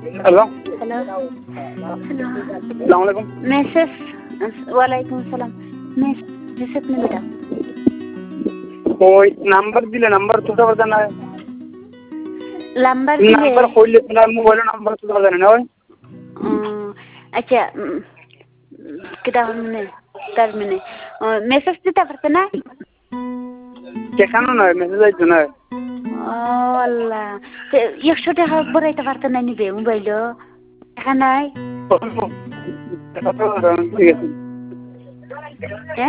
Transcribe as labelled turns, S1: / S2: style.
S1: hello
S2: hello hello
S1: আসসালামু আলাইকুম
S2: message ওয়ালাইকুম সালাম মেসেজ में बेटा
S1: ওই নাম্বার দিলে নাম্বার তুলতে পারতেন না
S2: नंबर दिए
S1: নাম্বার কইলে তোমার মোবাইলের নাম্বার তুলতে পারতেন না ওই
S2: अच्छा कितना मैंने तार मैंने मैसेज दिता पड़ता ना
S1: কেখানো নয় মেসেজ আইতো না
S2: আল্লাহ 100 টাকা বড়াইতে পারতে না নিবে মোবাইলও টাকা নাই
S1: ঠিক আছে